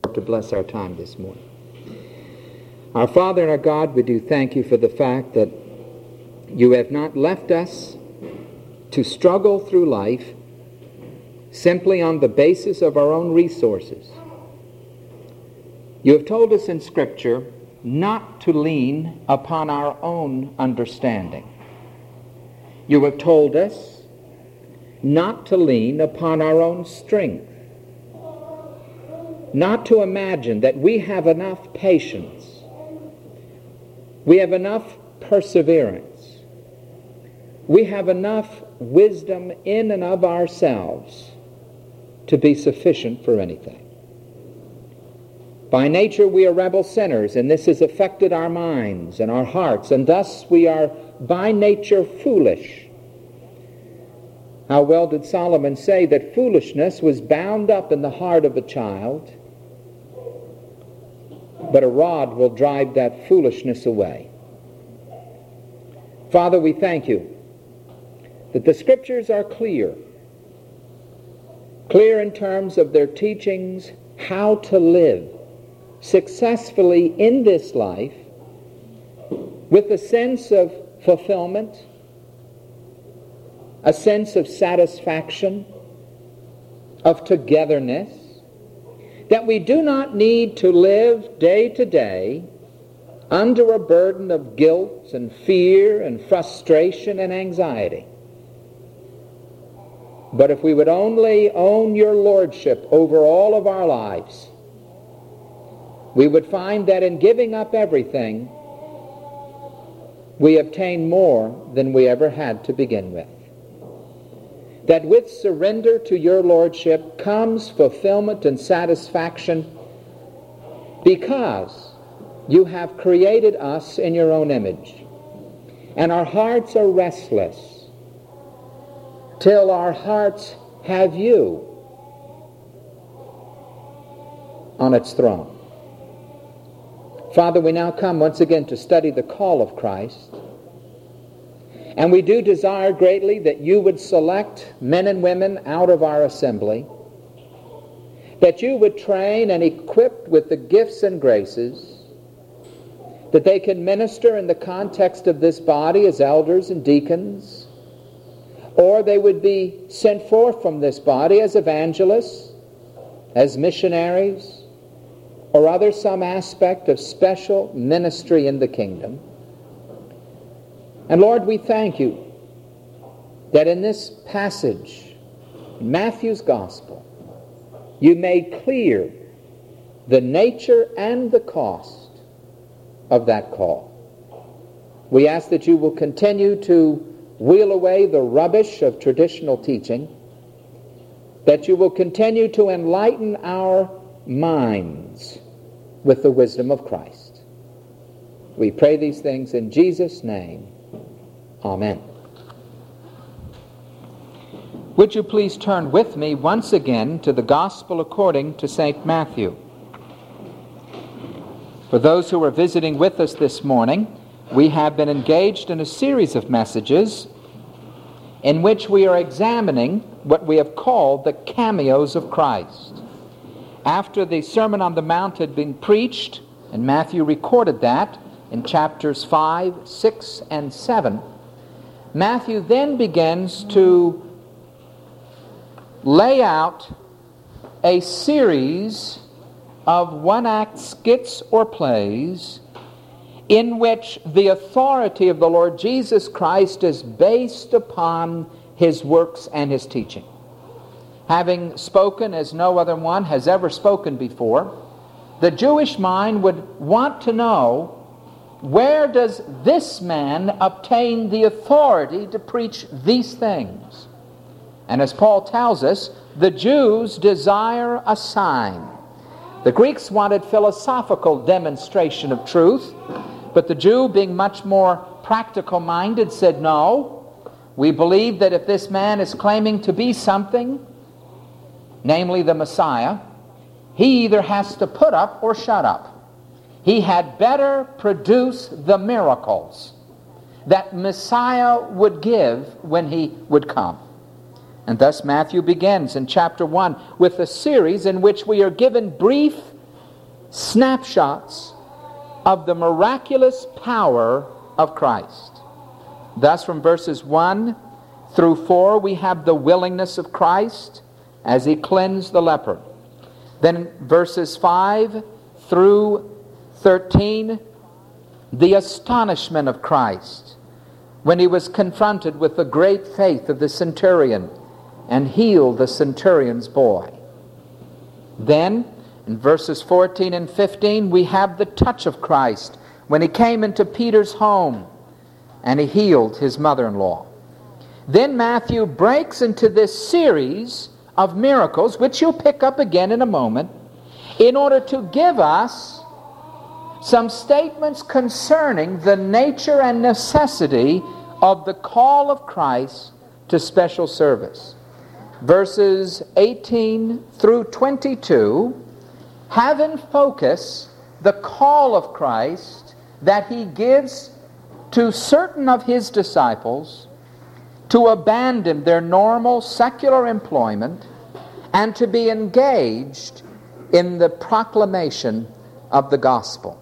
to bless our time this morning. Our Father and our God, we do thank you for the fact that you have not left us to struggle through life simply on the basis of our own resources. You have told us in Scripture not to lean upon our own understanding. You have told us not to lean upon our own strength, not to imagine that we have enough patience, we have enough perseverance, we have enough wisdom in and of ourselves to be sufficient for anything. By nature we are rebel sinners, and this has affected our minds and our hearts, and thus we are by nature foolish. How well did Solomon say that foolishness was bound up in the heart of a child, but a rod will drive that foolishness away. Father, we thank you that the Scriptures are clear in terms of their teachings how to live successfully in this life with a sense of fulfillment, a sense of satisfaction, of togetherness, that we do not need to live day to day under a burden of guilt and fear and frustration and anxiety. But if we would only own your lordship over all of our lives, we would find that in giving up everything, we obtain more than we ever had to begin with. That with surrender to your lordship comes fulfillment and satisfaction because you have created us in your own image. And our hearts are restless till our hearts have you on its throne. Father, we now come once again to study the call of Christ. And we do desire greatly that you would select men and women out of our assembly, that you would train and equip with the gifts and graces, that they can minister in the context of this body as elders and deacons, or they would be sent forth from this body as evangelists, as missionaries, or other some aspect of special ministry in the kingdom. And Lord, we thank you that in this passage, in Matthew's Gospel, you made clear the nature and the cost of that call. We ask that you will continue to wheel away the rubbish of traditional teaching, that you will continue to enlighten our minds with the wisdom of Christ. We pray these things in Jesus' name. Amen. Would you please turn with me once again to the Gospel according to St. Matthew. For those who are visiting with us this morning, we have been engaged in a series of messages in which we are examining what we have called the cameos of Christ. After the Sermon on the Mount had been preached, and Matthew recorded that in chapters 5, 6, and 7, Matthew then begins to lay out a series of one-act skits or plays in which the authority of the Lord Jesus Christ is based upon his works and his teaching. Having spoken as no other one has ever spoken before, the Jewish mind would want to know, where does this man obtain the authority to preach these things? And as Paul tells us, the Jews desire a sign. The Greeks wanted philosophical demonstration of truth, but the Jew, being much more practical-minded, said, no, we believe that if this man is claiming to be something, namely the Messiah, he either has to put up or shut up. He had better produce the miracles that Messiah would give when he would come. And thus Matthew begins in chapter 1 with a series in which we are given brief snapshots of the miraculous power of Christ. Thus, from verses 1 through 4, we have the willingness of Christ as he cleansed the leper. Then verses 5 through 13, the astonishment of Christ when he was confronted with the great faith of the centurion and healed the centurion's boy. Then, in verses 14 and 15, we have the touch of Christ when he came into Peter's home and he healed his mother-in-law. Then Matthew breaks into this series of miracles, which you'll pick up again in a moment, in order to give us some statements concerning the nature and necessity of the call of Christ to special service. Verses 18 through 22 have in focus the call of Christ that he gives to certain of his disciples to abandon their normal secular employment and to be engaged in the proclamation of the gospel.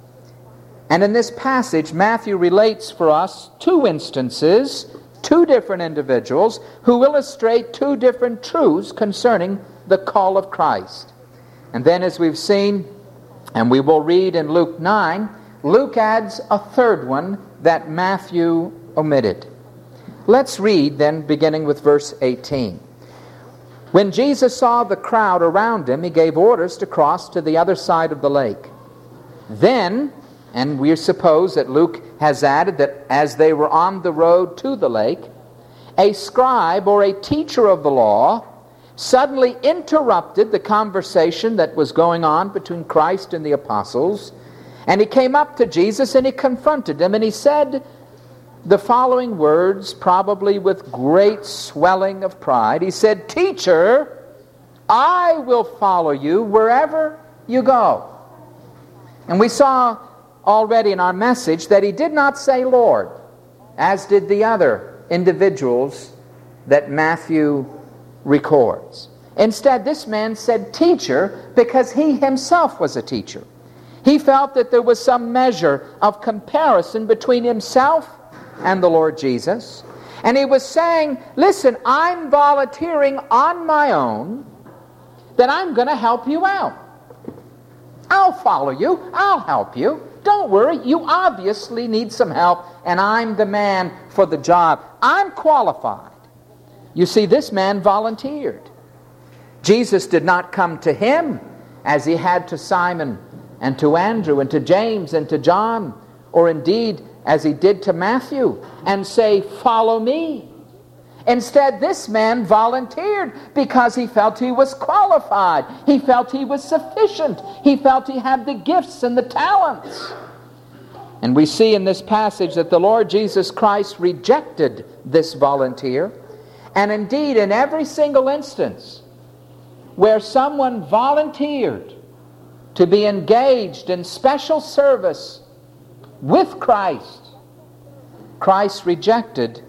And in this passage, Matthew relates for us two instances, two different individuals who illustrate two different truths concerning the call of Christ. And then, as we've seen, and we will read in Luke 9, Luke adds a third one that Matthew omitted. Let's read then, beginning with verse 18. When Jesus saw the crowd around him, he gave orders to cross to the other side of the lake. Then, and we suppose that Luke has added that as they were on the road to the lake, a scribe or a teacher of the law suddenly interrupted the conversation that was going on between Christ and the apostles. And he came up to Jesus and he confronted him and he said the following words, probably with great swelling of pride. He said, "Teacher, I will follow you wherever you go." And we saw already in our message that he did not say Lord, as did the other individuals that Matthew records. Instead, this man said teacher because he himself was a teacher. He felt that there was some measure of comparison between himself and the Lord Jesus. And he was saying, listen, I'm volunteering on my own that I'm going to help you out. I'll follow you. I'll help you. Don't worry. You obviously need some help, and I'm the man for the job. I'm qualified. You see, this man volunteered. Jesus did not come to him as he had to Simon and to Andrew and to James and to John, or indeed as he did to Matthew, and say, "Follow me." Instead, this man volunteered because he felt he was qualified. He felt he was sufficient. He felt he had the gifts and the talents. And we see in this passage that the Lord Jesus Christ rejected this volunteer. And indeed, in every single instance where someone volunteered to be engaged in special service with Christ, Christ rejected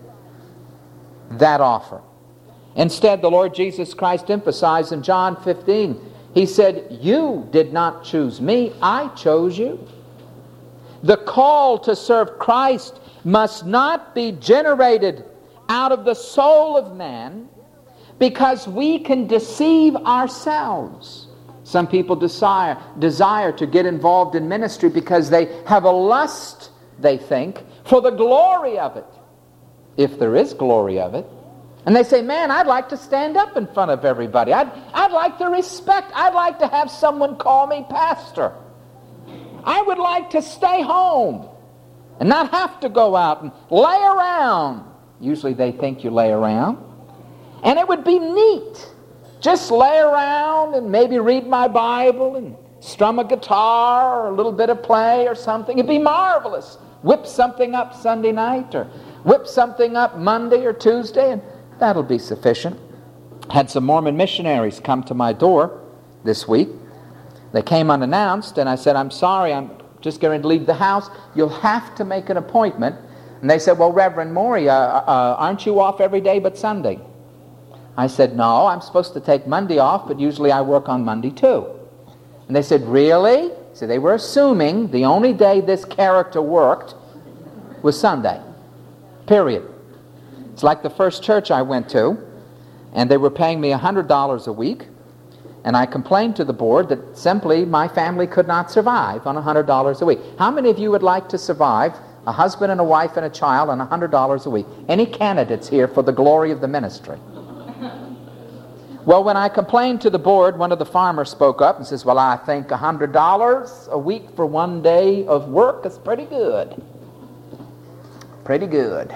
that offer. Instead, the Lord Jesus Christ emphasized in John 15, he said, "You did not choose me, I chose you." The call to serve Christ must not be generated out of the soul of man because we can deceive ourselves. Some people desire to get involved in ministry because they have a lust, they think, for the glory of it, if there is glory of it. And they say, man, I'd like to stand up in front of everybody. I'd like the respect. I'd like to have someone call me pastor. I would like to stay home and not have to go out and lay around. Usually they think you lay around. And it would be neat. Just lay around and maybe read my Bible and strum a guitar or a little bit of play or something. It'd be marvelous. Whip something up Sunday night or whip something up Monday or Tuesday, and that'll be sufficient. Had some Mormon missionaries come to my door this week. They came unannounced, and I said, "I'm sorry, I'm just going to leave the house. You'll have to make an appointment." And they said, "Well, Reverend Morey, aren't you off every day but Sunday?" I said, "No, I'm supposed to take Monday off, but usually I work on Monday too." And they said, really? So they were assuming the only day this character worked was Sunday. Period. It's like the first church I went to, and they were paying me $100 a week, and I complained to the board that simply my family could not survive on $100 a week. How many of you would like to survive, a husband and a wife and a child, on $100 a week? Any candidates here for the glory of the ministry? Well, when I complained to the board, one of the farmers spoke up and says, well, I think $100 a week for one day of work is pretty good. Pretty good.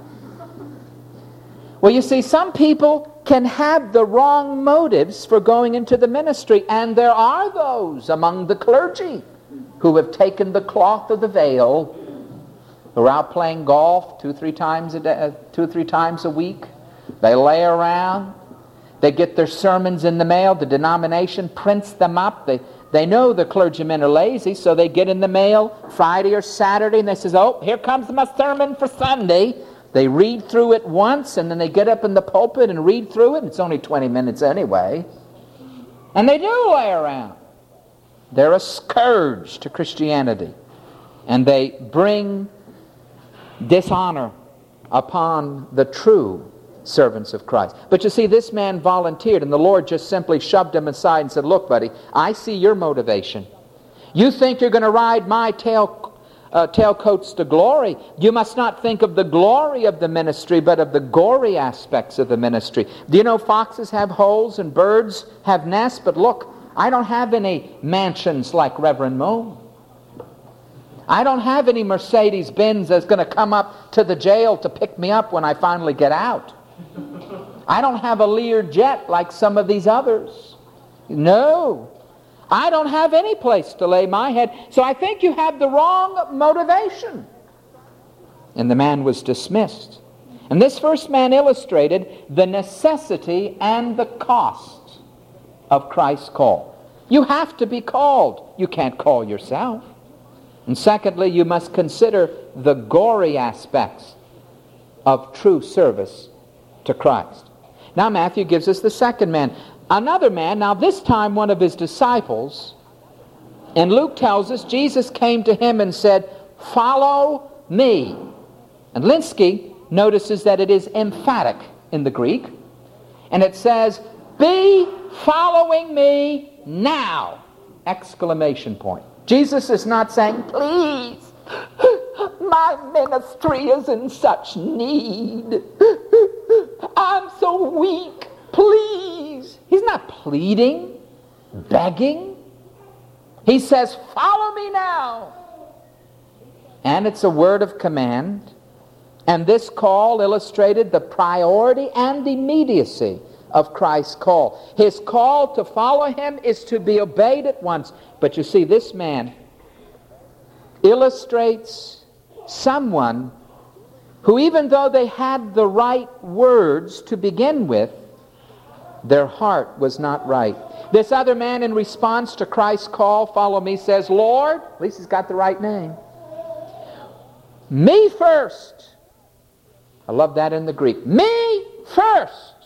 Well, you see, some people can have the wrong motives for going into the ministry, and there are those among the clergy who have taken the cloth of the veil, who are out playing golf 2-3 times a week. They lay around. They get their sermons in the mail. The denomination prints them up. They know the clergymen are lazy, so they get in the mail Friday or Saturday, and they say, oh, here comes my sermon for Sunday. They read through it once, and then they get up in the pulpit and read through it, and it's only 20 minutes anyway. And they do lay around. They're a scourge to Christianity, and they bring dishonor upon the true servants of Christ. But you see, this man volunteered, and the Lord just simply shoved him aside and said, look, buddy, I see your motivation. You think you're going to ride my tailcoats to glory. You must not think of the glory of the ministry, but of the gory aspects of the ministry. Do you know foxes have holes and birds have nests? But look, I don't have any mansions like Reverend Moe. I don't have any Mercedes-Benz that's going to come up to the jail to pick me up when I finally get out. I don't have a Lear jet like some of these others. No. I don't have any place to lay my head. So I think you have the wrong motivation. And the man was dismissed. And this first man illustrated the necessity and the cost of Christ's call. You have to be called. You can't call yourself. And secondly, you must consider the gory aspects of true service to Christ. Now Matthew gives us the second man. Another man, now this time one of his disciples, and Luke tells us Jesus came to him and said, follow me. And Linsky notices that it is emphatic in the Greek, and it says, be following me now! Exclamation point. Jesus is not saying, please, my ministry is in such need. I'm so weak. Please. He's not pleading, begging. He says, follow me now. And it's a word of command. And this call illustrated the priority and immediacy of Christ's call. His call to follow him is to be obeyed at once. But you see, this man illustrates someone who, even though they had the right words to begin with, their heart was not right. This other man, in response to Christ's call, follow me, says, Lord, at least he's got the right name, me first. I love that in the Greek. Me first.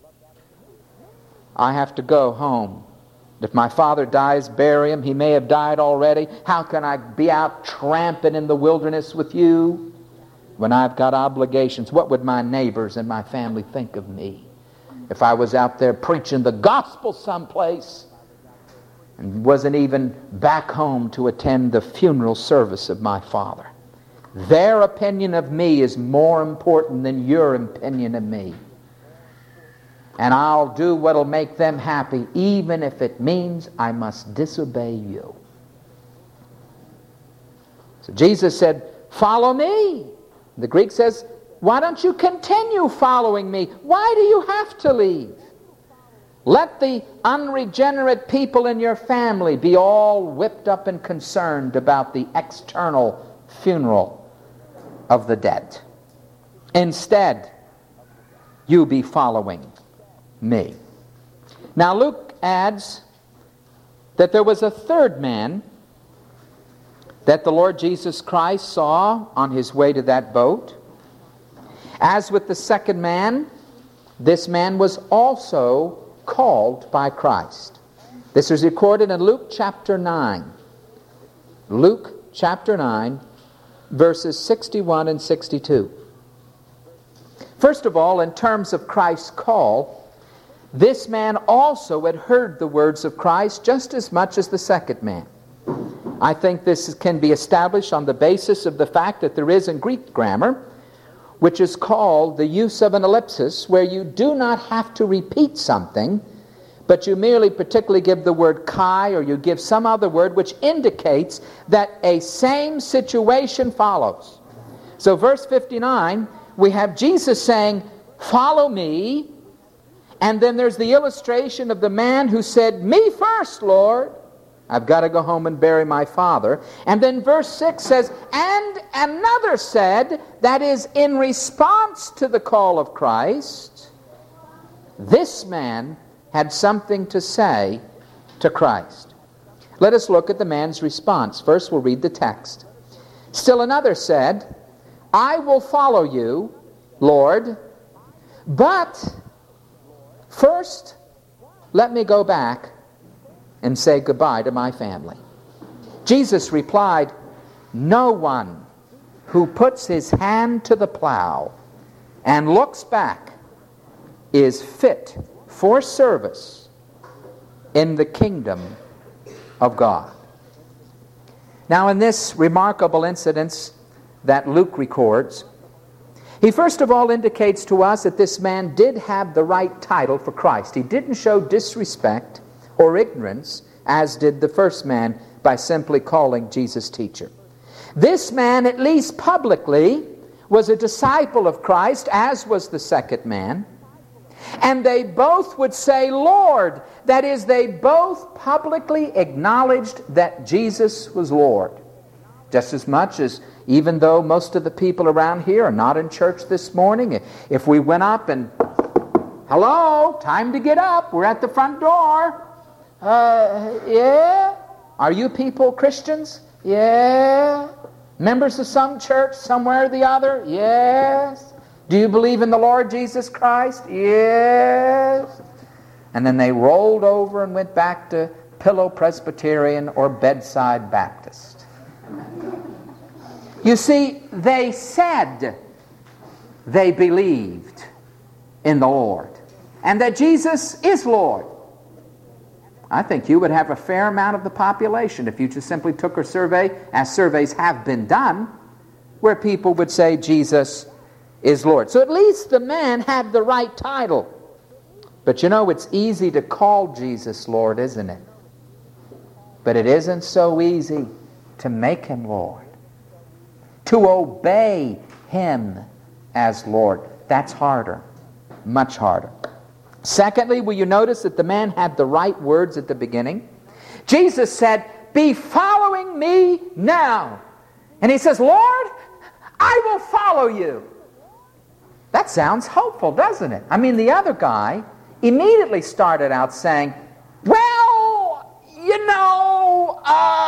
I have to go home. If my father dies, bury him. He may have died already. How can I be out tramping in the wilderness with you when I've got obligations? What would my neighbors and my family think of me if I was out there preaching the gospel someplace and wasn't even back home to attend the funeral service of my father? Their opinion of me is more important than your opinion of me. And I'll do what'll make them happy, even if it means I must disobey you. So Jesus said, follow me. The Greek says, why don't you continue following me? Why do you have to leave? Let the unregenerate people in your family be all whipped up and concerned about the external funeral of the dead. Instead, you be following me. Now Luke adds that there was a third man that the Lord Jesus Christ saw on his way to that boat. As with the second man, this man was also called by Christ. This is recorded in Luke chapter 9. Luke chapter 9, verses 61 and 62. First of all, in terms of Christ's call, this man also had heard the words of Christ just as much as the second man. I think this can be established on the basis of the fact that there is in Greek grammar, which is called the use of an ellipsis, where you do not have to repeat something, but you merely particularly give the word kai, or you give some other word which indicates that a same situation follows. So verse 59, we have Jesus saying, "Follow me," and then there's the illustration of the man who said, "Me first, Lord. I've got to go home and bury my father." And then verse 6 says, "And another said," that is, in response to the call of Christ, this man had something to say to Christ. Let us look at the man's response. First, we'll read the text. "Still another said, 'I will follow you, Lord, but first let me go back and say goodbye to my family.' Jesus replied, 'No one who puts his hand to the plow and looks back is fit for service in the kingdom of God.'" Now, in this remarkable incident that Luke records, he first of all indicates to us that this man did have the right title for Christ. He didn't show disrespect or ignorance, as did the first man, by simply calling Jesus teacher. This man, at least publicly, was a disciple of Christ, as was the second man. And they both would say, "Lord." That is, they both publicly acknowledged that Jesus was Lord. Just as much as, even though most of the people around here are not in church this morning, if we went up and, "Hello, time to get up, we're at the front door." Yeah? Are you people Christians? Yeah. Members of some church somewhere or the other? Yes. Do you believe in the Lord Jesus Christ? Yes. And then they rolled over and went back to Pillow Presbyterian or Bedside Baptist. You see, they said they believed in the Lord and that Jesus is Lord. I think you would have a fair amount of the population if you just simply took a survey, as surveys have been done, where people would say Jesus is Lord. So at least the man had the right title. But you know, it's easy to call Jesus Lord, isn't it? But it isn't so easy to make him Lord. To obey him as Lord. That's harder. Much harder. Secondly, will you notice that the man had the right words at the beginning? Jesus said, "Be following me now." And he says, "Lord, I will follow you." That sounds hopeful, doesn't it? I mean, the other guy immediately started out saying, "Well, you know,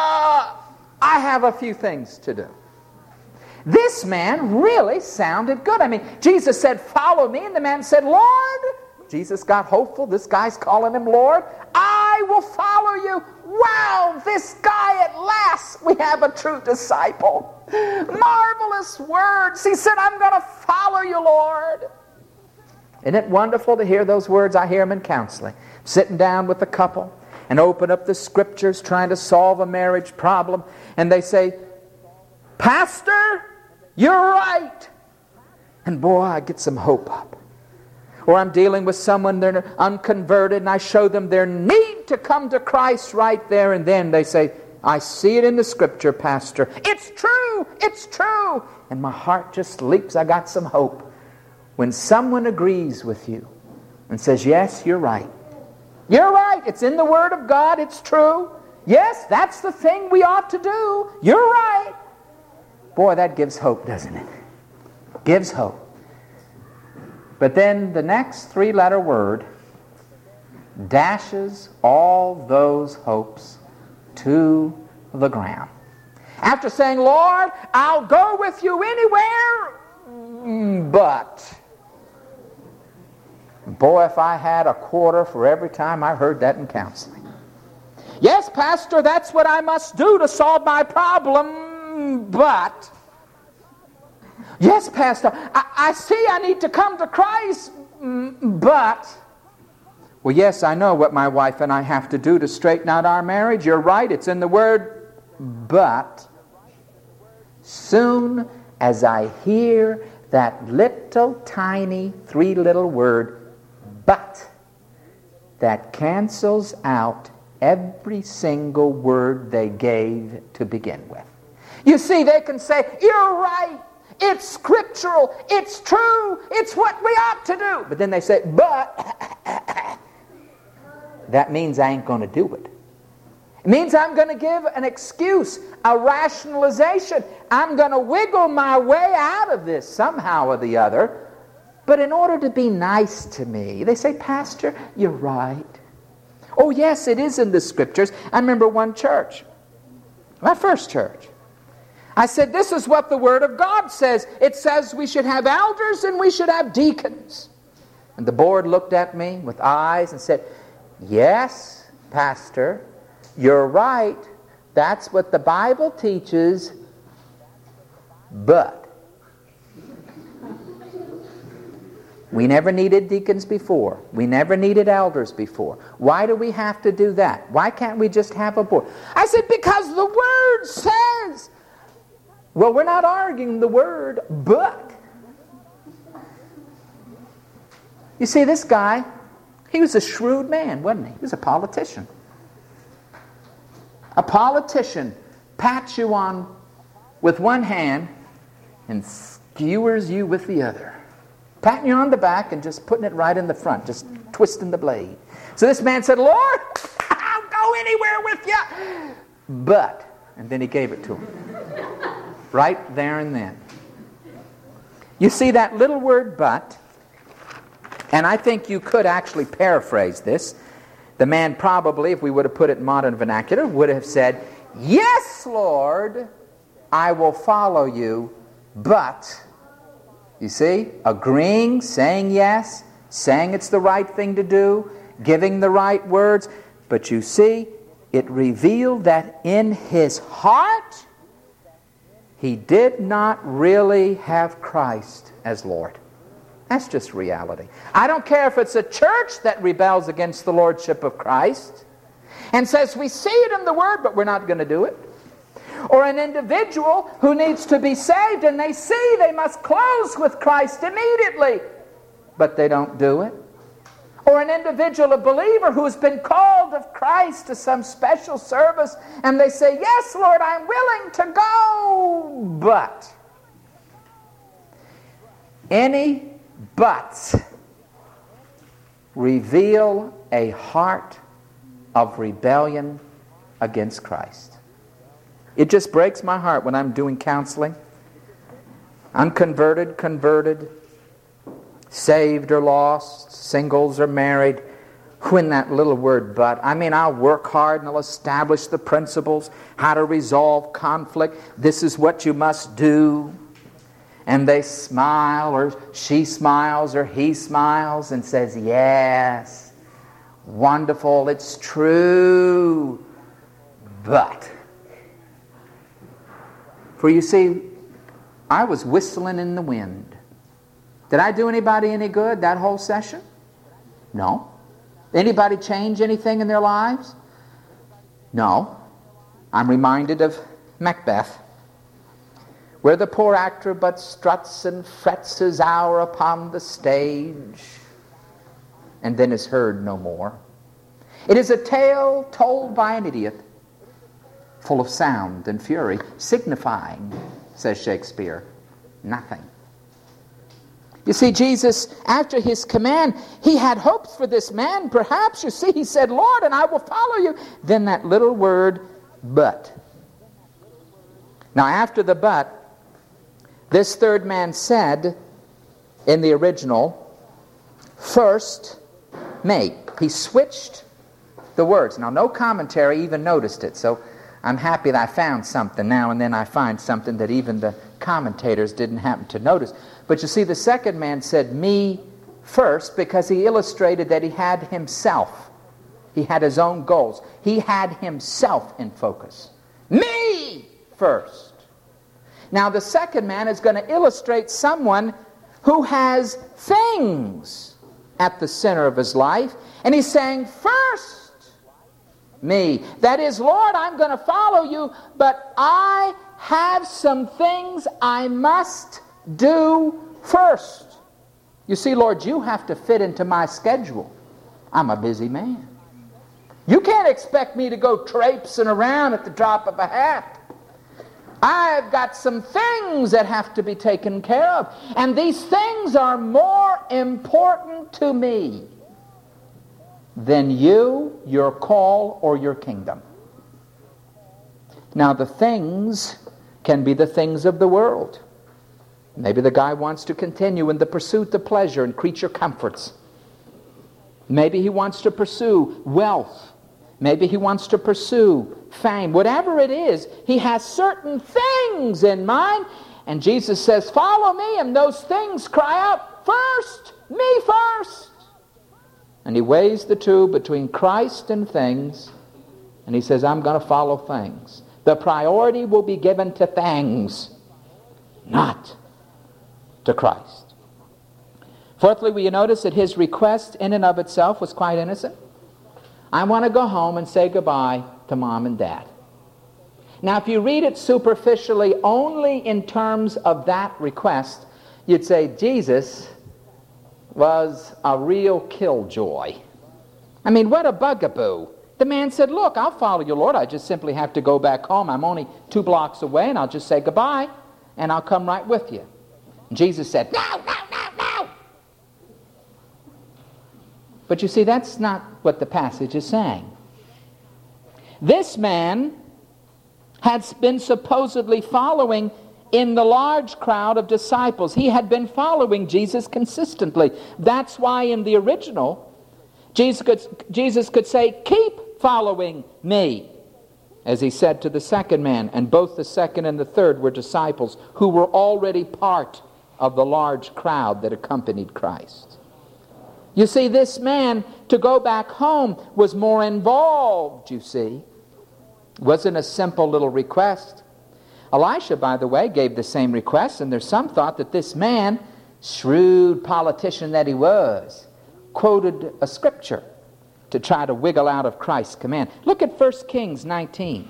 I have a few things to do." This man really sounded good. I mean, Jesus said, "Follow me," and the man said, "Lord." Jesus got hopeful. This guy's calling him Lord. "I will follow you." Wow, this guy at last, we have a true disciple. Marvelous words. He said, "I'm going to follow you, Lord." Isn't it wonderful to hear those words? I hear them in counseling. Sitting down with a couple and open up the scriptures trying to solve a marriage problem. And they say, "Pastor, you're right." And boy, I get some hope up. Or I'm dealing with someone, they're unconverted, and I show them their need to come to Christ right there and then. They say, "I see it in the scripture, Pastor. It's true, it's true." And my heart just leaps. I got some hope. When someone agrees with you and says, "Yes, you're right. You're right. It's in the Word of God. It's true. Yes, that's the thing we ought to do. You're right." Boy, that gives hope, doesn't it? Gives hope. But then the next three-letter word dashes all those hopes to the ground. After saying, "Lord, I'll go with you anywhere, but..." Boy, if I had a quarter for every time I heard that in counseling. Pastor, that's what I must do to solve my problem, but... Yes, Pastor, I see I need to come to Christ, but... Well, yes, I know what my wife and I have to do to straighten out our marriage. You're right, it's in the word, but... Soon as I hear that little tiny three-little word, but, that cancels out every single word they gave to begin with. You see, they can say, you're right, it's scriptural, it's true, it's what we ought to do. But then they say, but, that means I ain't going to do it. It means I'm going to give an excuse, a rationalization. I'm going to wiggle my way out of this somehow or the other. But in order to be nice to me, they say, Pastor, you're right. Oh, yes, it is in the Scriptures. I remember one church, my first church. I said, this is what the Word of God says. It says we should have elders and we should have deacons. And the board looked at me with eyes and said, yes, Pastor, you're right. That's what the Bible teaches, but we never needed deacons before. We never needed elders before. Why do we have to do that? Why can't we just have a board? I said, because the Word says. Well, we're not arguing the Word, but. You see, this guy, he was a shrewd man, wasn't he? He was a politician. A politician pats you on with one hand and skewers you with the other. Patting you on the back and just putting it right in the front, just twisting the blade. So this man said, Lord, I'll go anywhere with you. But, and then he gave it to him. Right there and then. You see that little word but, and I think you could actually paraphrase this. The man probably, if we would have put it in modern vernacular, would have said, yes, Lord, I will follow you, but, you see, agreeing, saying yes, saying it's the right thing to do, giving the right words. But you see, it revealed that in his heart, he did not really have Christ as Lord. That's just reality. I don't care if it's a church that rebels against the lordship of Christ and says we see it in the Word, but we're not going to do it. Or an individual who needs to be saved and they see they must close with Christ immediately, but they don't do it. Or an individual, a believer who's been called of Christ to some special service and they say, yes, Lord, I'm willing to go, but. Any buts reveal a heart of rebellion against Christ. It just breaks my heart when I'm doing counseling. Unconverted, converted, saved or lost, singles or married, when that little word but. I mean, I'll work hard and I'll establish the principles, how to resolve conflict. This is what you must do. And they smile, or she smiles, or he smiles and says, yes, wonderful, it's true, but. For you see, I was whistling in the wind. Did I do anybody any good that whole session? No. Anybody change anything in their lives? No. I'm reminded of Macbeth, where the poor actor but struts and frets his hour upon the stage, and then is heard no more. It is a tale told by an idiot, full of sound and fury, signifying, says Shakespeare, nothing. You see, Jesus, after his command, he had hopes for this man. Perhaps, you see, he said, Lord, and I will follow you. Then that little word, but. Now, after the but, this third man said, in the original, first may. He switched the words. Now, no commentary even noticed it, so I'm happy that I found something. Now and then I find something that even the commentators didn't happen to notice. But you see, the second man said me first because he illustrated that he had himself He had his own goals. He had himself in focus. Me first. Now the second man is going to illustrate someone who has things at the center of his life. And he's saying, first, me. That is, Lord, I'm going to follow you, but I have some things I must do first. You see, Lord, you have to fit into my schedule. I'm a busy man. You can't expect me to go traipsing around at the drop of a hat. I've got some things that have to be taken care of. And these things are more important to me than you, your call, or your kingdom. Now, the things can be the things of the world. Maybe the guy wants to continue in the pursuit of pleasure and creature comforts. Maybe he wants to pursue wealth. Maybe he wants to pursue fame. Whatever it is, he has certain things in mind. And Jesus says, follow me. And those things cry out, first, me first. And he weighs the two between Christ and things. And he says, I'm going to follow things. The priority will be given to things, not to Christ. Fourthly, will you notice that his request in and of itself was quite innocent? I want to go home and say goodbye to Mom and Dad. Now, if you read it superficially only in terms of that request, you'd say Jesus was a real killjoy. I mean, what a bugaboo. The man said, look, I'll follow you, Lord. I just simply have to go back home. I'm only 2 blocks away, and I'll just say goodbye, and I'll come right with you. And Jesus said, no, no, no, no. But you see, that's not what the passage is saying. This man had been supposedly following in the large crowd of disciples. He had been following Jesus consistently. That's why in the original, Jesus could say, keep following me, as he said to the second man. And both the second and the third were disciples who were already part of the large crowd that accompanied Christ. You see, this man, to go back home, was more involved, you see. It wasn't a simple little request. Elisha, by the way, gave the same request, and there's some thought that this man, shrewd politician that he was, quoted a scripture to try to wiggle out of Christ's command. Look at 1 Kings 19.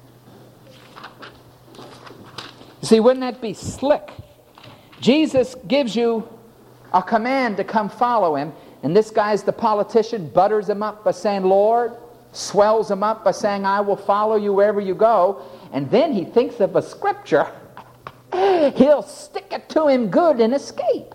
You see, wouldn't that be slick? Jesus gives you a command to come follow him, and this guy's the politician, butters him up by saying, Lord, swells him up by saying, I will follow you wherever you go, and then he thinks of a scripture. He'll stick it to him good and escape.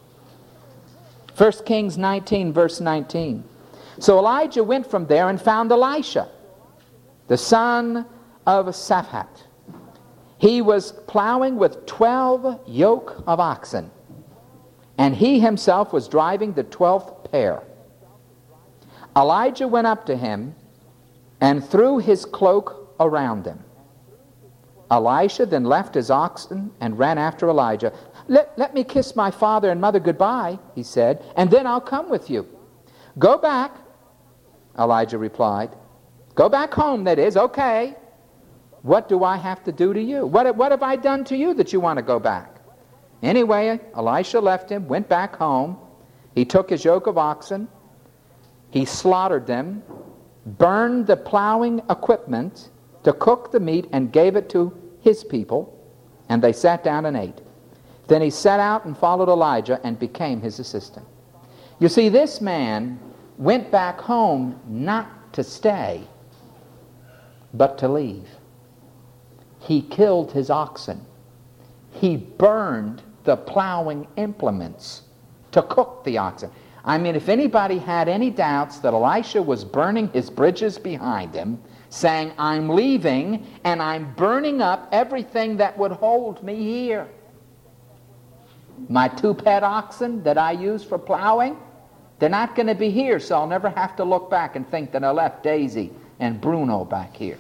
1 Kings 19, verse 19. So Elijah went from there and found Elisha, the son of Shaphat. He was plowing with 12 yoke of oxen, and he himself was driving the 12th pair. Elijah went up to him and threw his cloak around him. Elisha then left his oxen and ran after Elijah. Let me kiss my father and mother goodbye, he said, and then I'll come with you. Go back, Elijah replied. Go back home, that is. Okay. What do I have to do to you? What have I done to you that you want to go back? Anyway, Elisha left him, went back home. He took his yoke of oxen. He slaughtered them, burned the plowing equipment to cook the meat, and gave it to his people, and they sat down and ate. Then he set out and followed Elijah and became his assistant. You see, this man went back home not to stay, but to leave. He killed his oxen. He burned the plowing implements to cook the oxen. I mean, if anybody had any doubts that Elisha was burning his bridges behind him, saying, I'm leaving and I'm burning up everything that would hold me here. My 2 pet oxen that I use for plowing, they're not going to be here, so I'll never have to look back and think that I left Daisy and Bruno back here.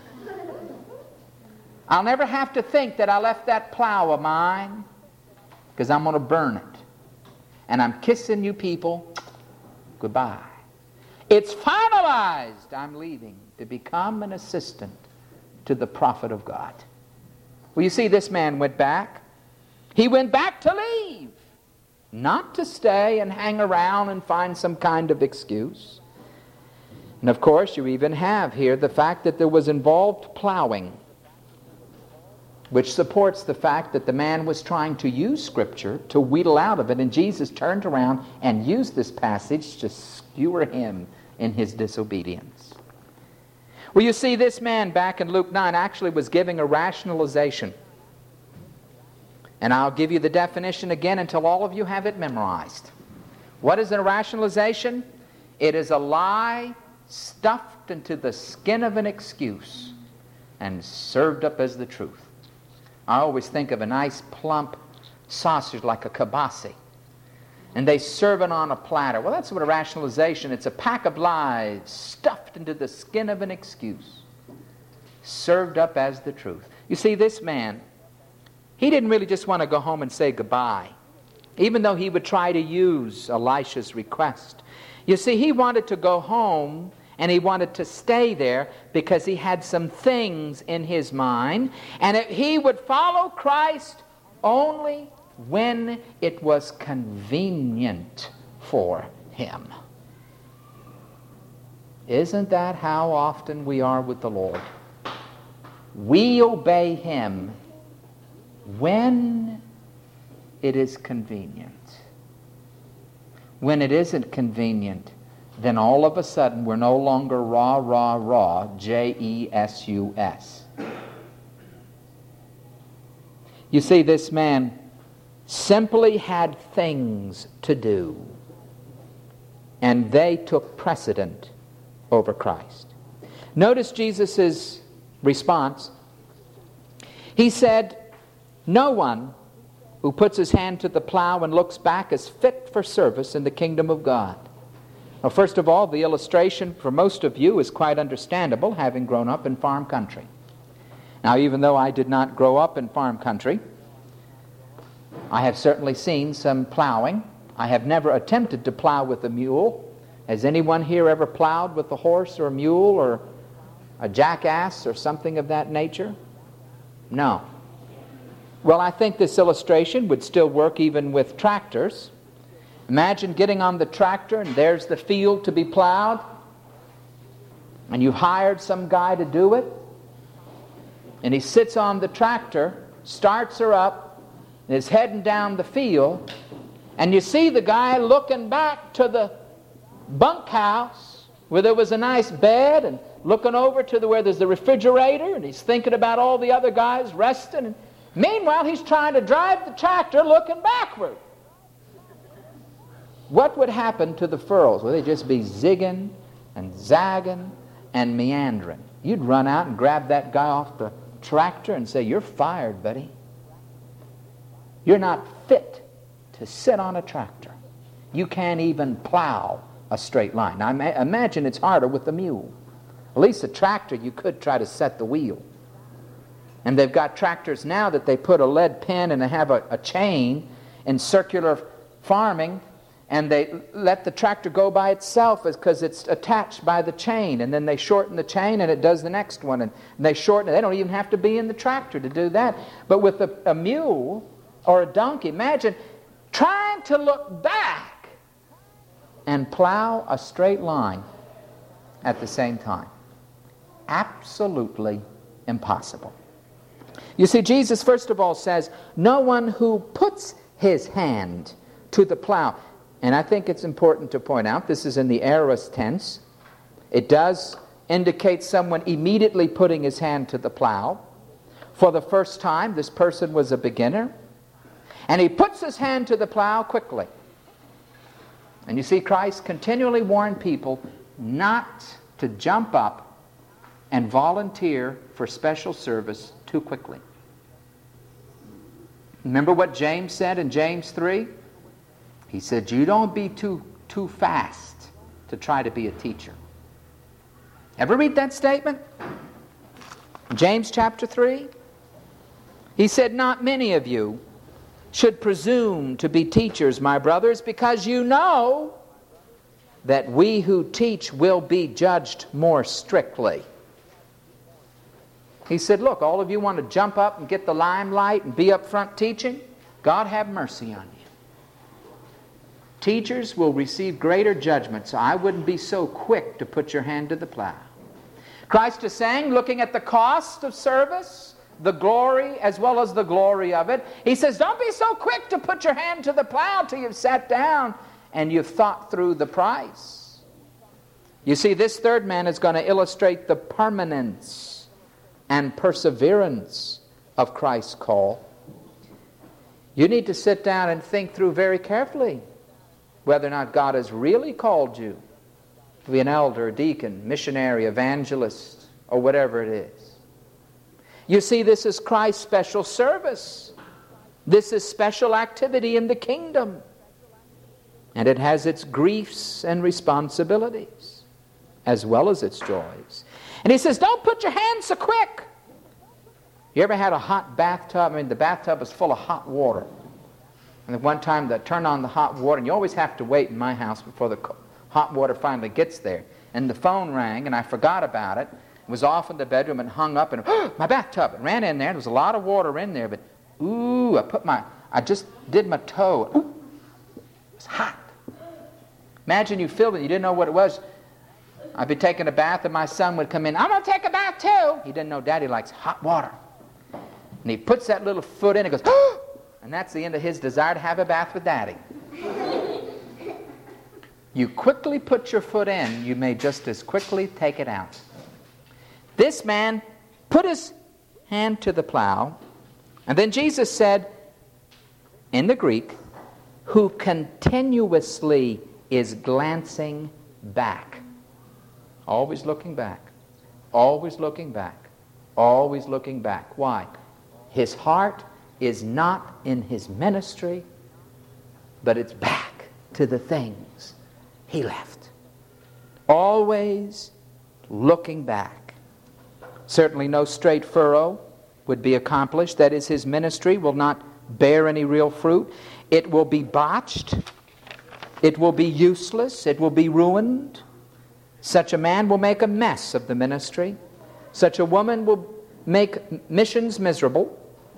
I'll never have to think that I left that plow of mine, because I'm going to burn it. And I'm kissing you people goodbye. It's finalized. I'm leaving to become an assistant to the prophet of God. Well, you see, this man went back. He went back to leave, not to stay and hang around and find some kind of excuse. And of course, you even have here the fact that there was involved plowing, which supports the fact that the man was trying to use Scripture to wheedle out of it, and Jesus turned around and used this passage to skewer him in his disobedience. Well, you see, this man back in Luke 9 actually was giving a rationalization. And I'll give you the definition again until all of you have it memorized. What is a rationalization? It is a lie stuffed into the skin of an excuse and served up as the truth. I always think of a nice plump sausage like a kibasi, and they serve it on a platter. Well, that's what a rationalization. It's a pack of lies stuffed into the skin of an excuse, served up as the truth. You see, this man, he didn't really just want to go home and say goodbye, even though he would try to use Elisha's request. You see, he wanted to go home, and he wanted to stay there because he had some things in his mind, and he would follow Christ only when it was convenient for him. Isn't that how often we are with the Lord? We obey him when it is convenient. When it isn't convenient, then all of a sudden we're no longer rah, Jesus. You see, this man simply had things to do, and they took precedent over Christ. Notice Jesus' response. He said, "No one who puts his hand to the plow and looks back is fit for service in the kingdom of God." Well, first of all, the illustration for most of you is quite understandable, having grown up in farm country. Now, even though I did not grow up in farm country, I have certainly seen some plowing. I have never attempted to plow with a mule. Has anyone here ever plowed with a horse or a mule or a jackass or something of that nature? No. Well, I think this illustration would still work even with tractors. Imagine getting on the tractor and there's the field to be plowed, and you hired some guy to do it, and he sits on the tractor, starts her up, and is heading down the field, and you see the guy looking back to the bunkhouse where there was a nice bed, and looking over to where there's the refrigerator, and he's thinking about all the other guys resting, and meanwhile he's trying to drive the tractor looking backward. What would happen to the furrows? Well, they'd just be zigging and zagging and meandering. You'd run out and grab that guy off the tractor and say, "You're fired, buddy. You're not fit to sit on a tractor. You can't even plow a straight line." Now, imagine it's harder with the mule. At least a tractor, you could try to set the wheel. And they've got tractors now that they put a lead pin and they have a chain in circular farming, and they let the tractor go by itself because it's attached by the chain, and then they shorten the chain and it does the next one, and they shorten it. They don't even have to be in the tractor to do that. But with a mule or a donkey, imagine trying to look back and plow a straight line at the same time. Absolutely impossible. You see, Jesus first of all says, "No one who puts his hand to the plow." And I think it's important to point out, this is in the aorist tense. It does indicate someone immediately putting his hand to the plow. For the first time, this person was a beginner. And he puts his hand to the plow quickly. And you see, Christ continually warned people not to jump up and volunteer for special service too quickly. Remember what James said in James 3? He said, "You don't be too fast to try to be a teacher." Ever read that statement? James chapter 3? He said, "Not many of you should presume to be teachers, my brothers, because you know that we who teach will be judged more strictly. He said, look, all of you want to jump up and get the limelight and be up front teaching? God have mercy on you. Teachers will receive greater judgment, so I wouldn't be so quick to put your hand to the plow. Christ is saying, looking at the cost of service, the glory as well as the glory of it, He says, don't be so quick to put your hand to the plow till you've sat down and you've thought through the price. You see, this third man is going to illustrate the permanence and perseverance of Christ's call. You need to sit down and think through very carefully whether or not God has really called you to be an elder, deacon, missionary, evangelist, or whatever it is. You see, this is Christ's special service. This is special activity in the kingdom. And it has its griefs and responsibilities, as well as its joys. And He says, don't put your hands so quick. You ever had a hot bathtub? I mean, the bathtub is full of hot water. And at one time they turn on the hot water, and you always have to wait in my house before the hot water finally gets there. And the phone rang, and I forgot about it. It was off in the bedroom and hung up, and my bathtub. And ran in there. There was a lot of water in there, but ooh, I just did my toe. Ooh, it was hot. Imagine you filled it, you didn't know what it was. I'd be taking a bath, and my son would come in. I'm going to take a bath too. He didn't know Daddy likes hot water. And he puts that little foot in and goes, oh! And that's the end of his desire to have a bath with Daddy. You quickly put your foot in, you may just as quickly take it out. This man put his hand to the plow, and then Jesus said, in the Greek, who continuously is glancing back. Always looking back. Always looking back. Always looking back. Why? His heart is not in his ministry, but it's back to the things he left. Always looking back. Certainly no straight furrow would be accomplished. That is, his ministry will not bear any real fruit. It will be botched. It will be useless. It will be ruined. Such a man will make a mess of the ministry. Such a woman will make missions miserable.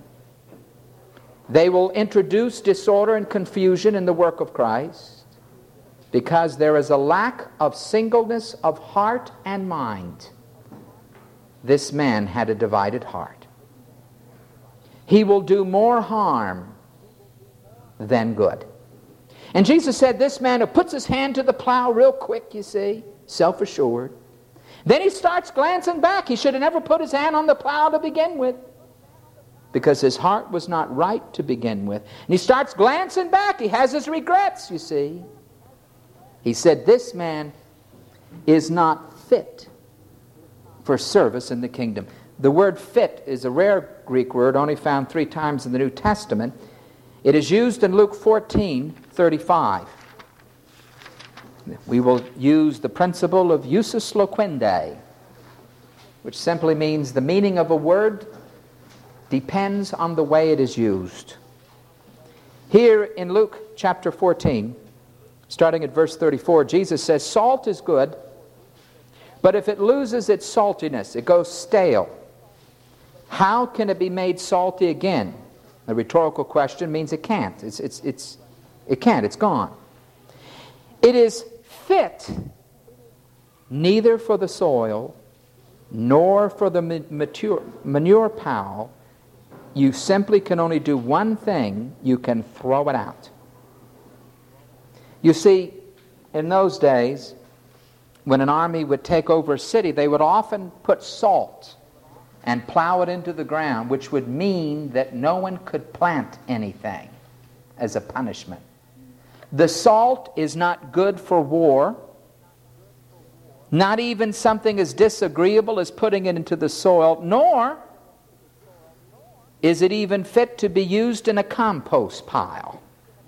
They will introduce disorder and confusion in the work of Christ because there is a lack of singleness of heart and mind. This man had a divided heart. He will do more harm than good. And Jesus said, this man who puts his hand to the plow real quick, you see, self-assured, then he starts glancing back. He should have never put his hand on the plow to begin with, because his heart was not right to begin with. And he starts glancing back. He has his regrets, you see. He said, this man is not fit for service in the kingdom. The word fit is a rare Greek word, only found 3 times in the New Testament. It is used in Luke 14:35. We will use the principle of usus loquendi, which simply means the meaning of a word depends on the way it is used. Here in Luke chapter 14, starting at verse 34, Jesus says, salt is good, but if it loses its saltiness, it goes stale. How can it be made salty again? The rhetorical question means it can't. It can't. It's gone. It is fit neither for the soil nor for the manure pile. You simply can only do one thing. You can throw it out. You see, in those days, when an army would take over a city, they would often put salt and plow it into the ground, which would mean that no one could plant anything as a punishment. The salt is not good for war. Not even something as disagreeable as putting it into the soil, nor is it even fit to be used in a compost pile.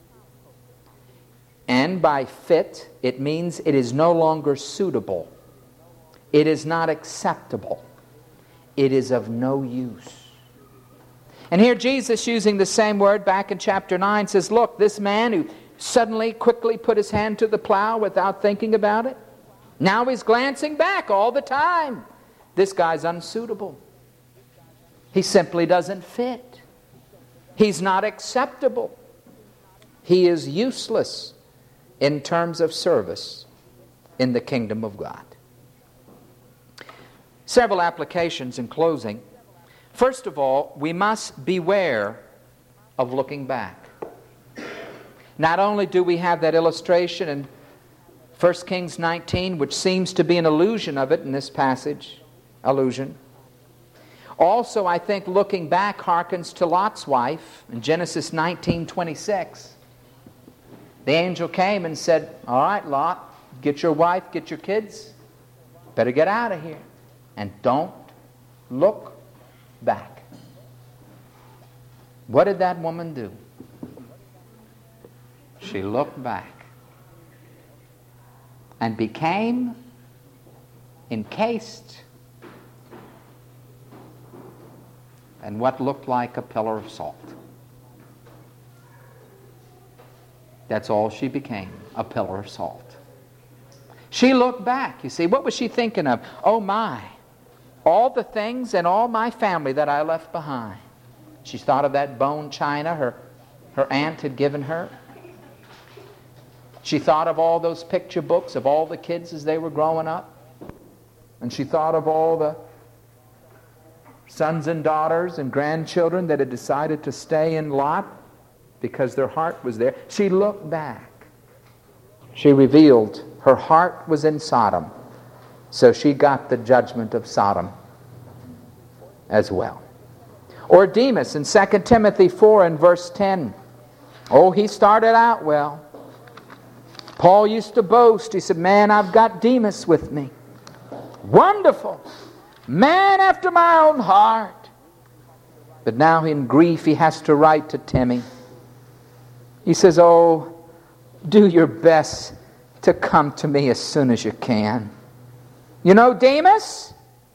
And by fit, it means it is no longer suitable. It is not acceptable. It is of no use. And here Jesus, using the same word back in chapter 9, says, look, this man who suddenly, quickly put his hand to the plow without thinking about it. Now he's glancing back all the time. This guy's unsuitable. He simply doesn't fit. He's not acceptable. He is useless in terms of service in the kingdom of God. Several applications in closing. First of all, we must beware of looking back. Not only do we have that illustration in 1 Kings 19, which seems to be an allusion of it in this passage, also, I think looking back harkens to Lot's wife in Genesis 19:26. The angel came and said, all right, Lot, get your wife, get your kids. Better get out of here. And don't look back. What did that woman do? She looked back and became encased in what looked like a pillar of salt. That's all she became, a pillar of salt. She looked back. You see, what was she thinking of? Oh my, all the things and all my family that I left behind. She thought of that bone china her aunt had given her. She thought of all those picture books of all the kids as they were growing up. And she thought of all the sons and daughters and grandchildren that had decided to stay in Lot because their heart was there. She looked back. She revealed her heart was in Sodom, so she got the judgment of Sodom as well. Or Demas in 2 Timothy 4 and verse 10. Oh, he started out well. Paul used to boast. He said, man, I've got Demas with me. Wonderful. Man after my own heart. But now in grief he has to write to Timmy. He says, oh, do your best to come to me as soon as you can. You know Demas?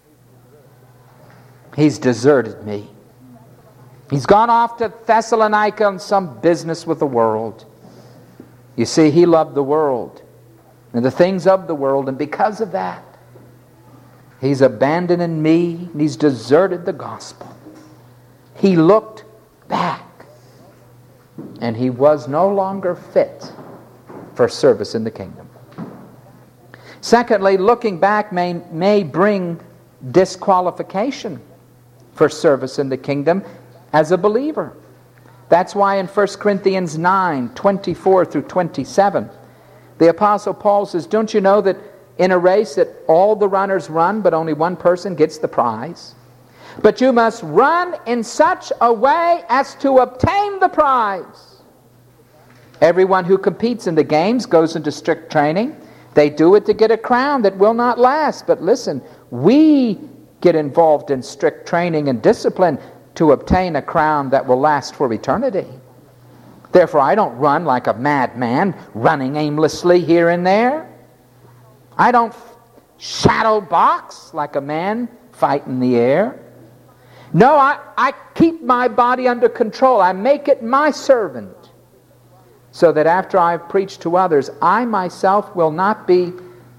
He's deserted me. He's gone off to Thessalonica on some business with the world. You see, he loved the world and the things of the world, and because of that, he's abandoning me and he's deserted the gospel. He looked back and he was no longer fit for service in the kingdom. Secondly, looking back may bring disqualification for service in the kingdom as a believer. That's why in 1 Corinthians 9, 24 through 27, the Apostle Paul says, don't you know that in a race that all the runners run, but only one person gets the prize? But you must run in such a way as to obtain the prize. Everyone who competes in the games goes into strict training. They do it to get a crown that will not last. But listen, we get involved in strict training and discipline to obtain a crown that will last for eternity. Therefore, I don't run like a madman, running aimlessly here and there. I don't shadow box like a man fighting the air. No, I keep my body under control. I make it my servant, so that after I've preached to others, I myself will not be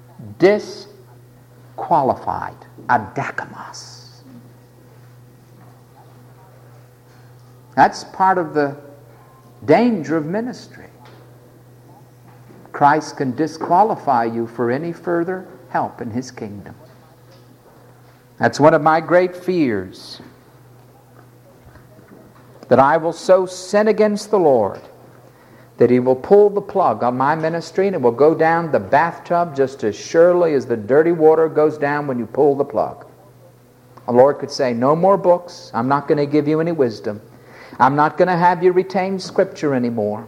disqualified. Adakamos. That's part of the danger of ministry. Christ can disqualify you for any further help in His kingdom. That's one of my great fears, that I will so sin against the Lord that He will pull the plug on my ministry and it will go down the bathtub just as surely as the dirty water goes down when you pull the plug. The Lord could say, no more books. I'm not going to give you any wisdom. I'm not going to have you retain Scripture anymore.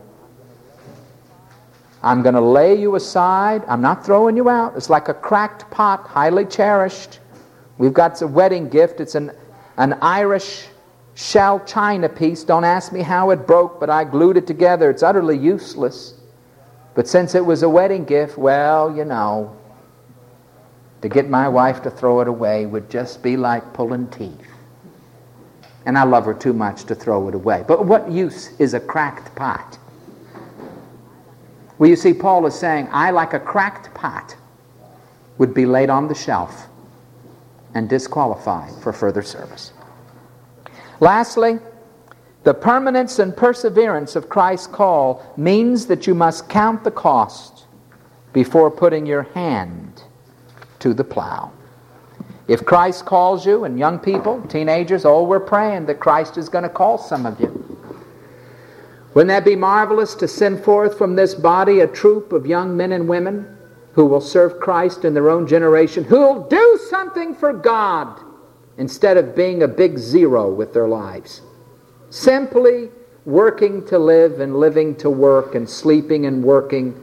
I'm going to lay you aside. I'm not throwing you out. It's like a cracked pot, highly cherished. We've got a wedding gift. It's an Irish shell china piece. Don't ask me how it broke, but I glued it together. It's utterly useless. But since it was a wedding gift, well, you know, to get my wife to throw it away would just be like pulling teeth. And I love her too much to throw it away. But what use is a cracked pot? Well, you see, Paul is saying, I, like a cracked pot, would be laid on the shelf and disqualified for further service. Lastly, the permanence and perseverance of Christ's call means that you must count the cost before putting your hand to the plow. If Christ calls you, and young people, teenagers, we're praying that Christ is going to call some of you. Wouldn't that be marvelous to send forth from this body a troop of young men and women who will serve Christ in their own generation, who will do something for God instead of being a big zero with their lives? Simply working to live and living to work and sleeping and working.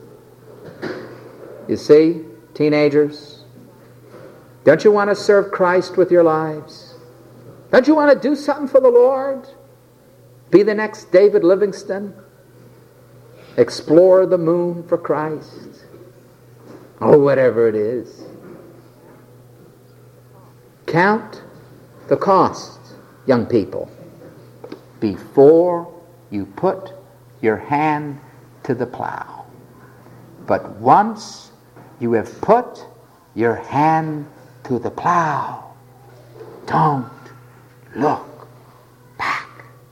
You see, teenagers, don't you want to serve Christ with your lives? Don't you want to do something for the Lord? Be the next David Livingston? Explore the moon for Christ? Oh, whatever it is. Count the cost, young people, before you put your hand to the plow. But once you have put your hand to the plow, don't look back.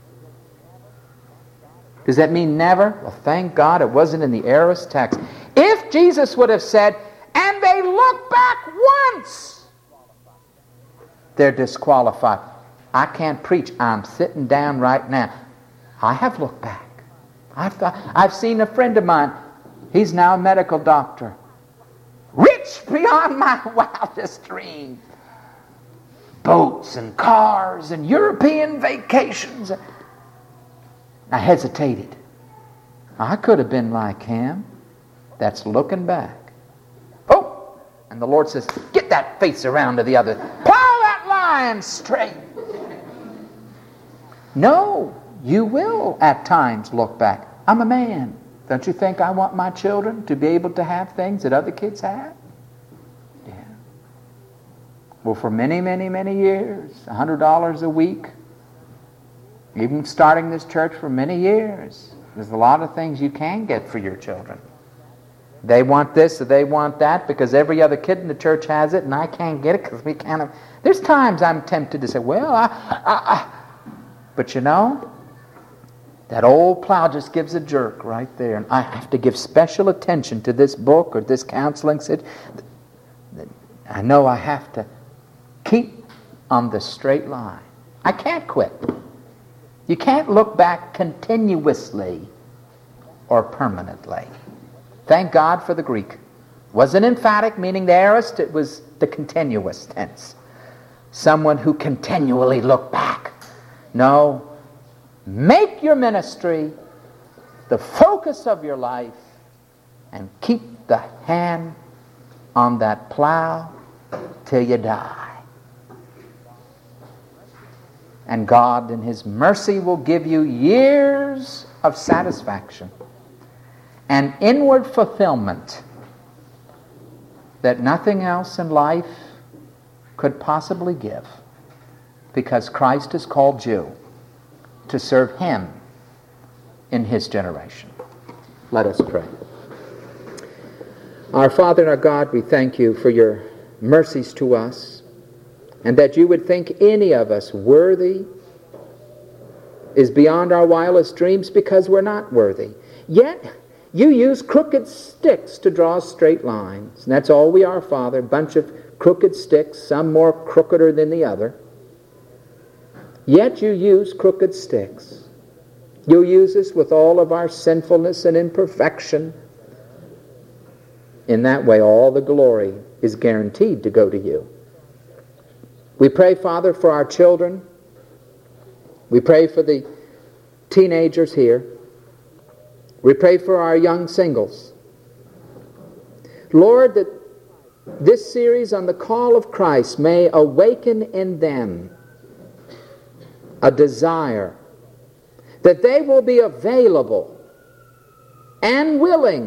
Does that mean never? Well, thank God it wasn't in the aorist text. If Jesus would have said, and they look back once, they're disqualified. I can't preach. I'm sitting down right now. I have looked back. I've seen a friend of mine. He's now a medical doctor. Rich beyond my wildest dreams. Boats and cars and European vacations. I hesitated. I could have been like him. That's looking back. Oh! And the Lord says, get that face around to the other. Plow that line straight. No, you will at times look back. I'm a man. Don't you think I want my children to be able to have things that other kids have? Yeah. Well, for many, many, many years, $100 a week, even starting this church for many years, there's a lot of things you can get for your children. They want this or they want that because every other kid in the church has it and I can't get it because we can't. There's times I'm tempted to say, well, but you know, that old plow just gives a jerk right there. And I have to give special attention to this book or this counseling. I know I have to keep on the straight line. I can't quit. You can't look back continuously or permanently. Thank God for the Greek. It wasn't emphatic, meaning the aorist. It was the continuous tense. Someone who continually looked back. No. Make your ministry the focus of your life and keep the hand on that plow till you die. And God in His mercy will give you years of satisfaction and inward fulfillment that nothing else in life could possibly give, because Christ has called you to serve Him in His generation. Let us pray. Our Father and our God, we thank You for Your mercies to us, and that You would think any of us worthy is beyond our wildest dreams because we're not worthy. Yet You use crooked sticks to draw straight lines. And that's all we are, Father, a bunch of crooked sticks, some more crookeder than the other. Yet You use crooked sticks. You use us with all of our sinfulness and imperfection. In that way, all the glory is guaranteed to go to You. We pray, Father, for our children. We pray for the teenagers here. We pray for our young singles. Lord, that this series on the call of Christ may awaken in them a desire that they will be available and willing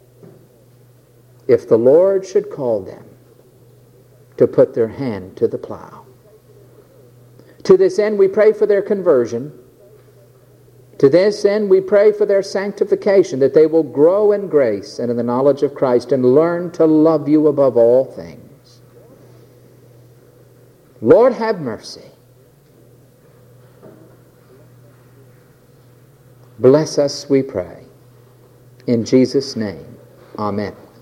if the Lord should call them to put their hand to the plow. To this end, we pray for their conversion. To this end, we pray for their sanctification, that they will grow in grace and in the knowledge of Christ and learn to love you above all things. Lord, have mercy. Bless us, we pray. In Jesus' name, amen.